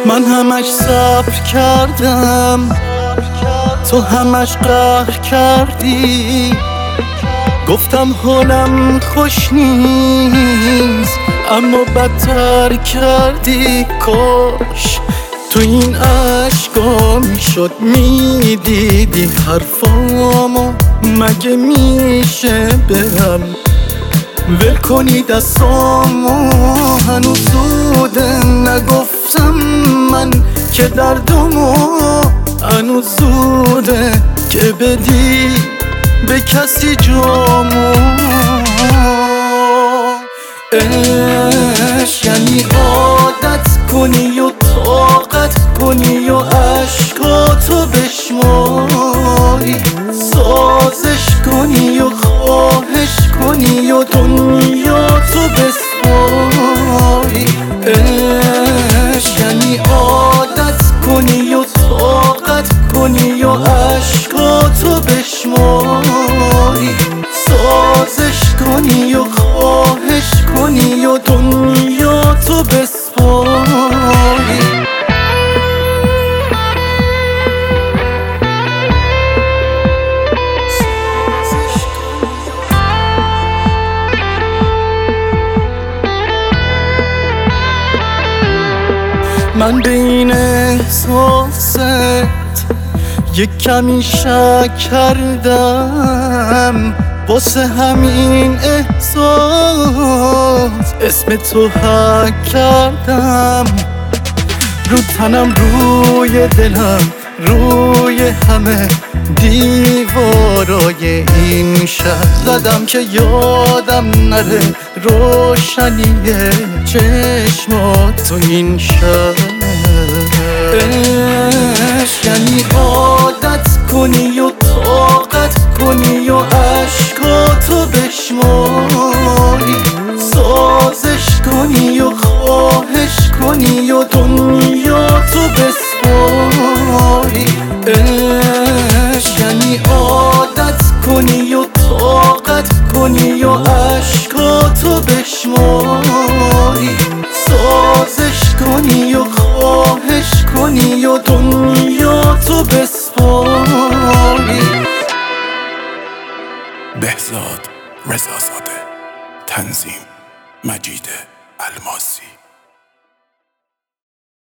من همش صبر کردم، تو همش قهر کردی. گفتم حالم خوش نیست اما بدتر کردی. کاش تو این عشقا میشد میدیدی حرفامو. مگه میشه برم ول کنی دستامو؟ هنوز زوده نگفتم من که دردمو. هنوز زوده که بدی به کسی جامو. عشق یعنی عادت کنی و طاقت کنی و عشقاتو بشماری، سازش کنی و خواهش کنی و دنیاتو بسپاری. عشق یعنی عادت کنی و طاقت کنی و عشقاتو بشماری، سازش کنی و خواهش کنی و دنیاتو بسپاری. من به این احساست یک کمی شک کردم، واسه همین احساس اسم تو حک کردم. رو تنم روی دلم روی همه دیوارای این شهر زدم که یادم نره روشنی چشمات تو این شهر. عشق یعنی عادت کنی و طاقت کنی و عشقاتو بشماری، سازش کنی و خواهش کنی و دنیاتو بسپاری. عشق یعنی عادت کنی و طاقت کنی و عشقاتو بشماری، سازش کنی و خواهش کنی و دنیاتو بسپاری. بهزاد رضازاده، تنظیم مجید الماسی.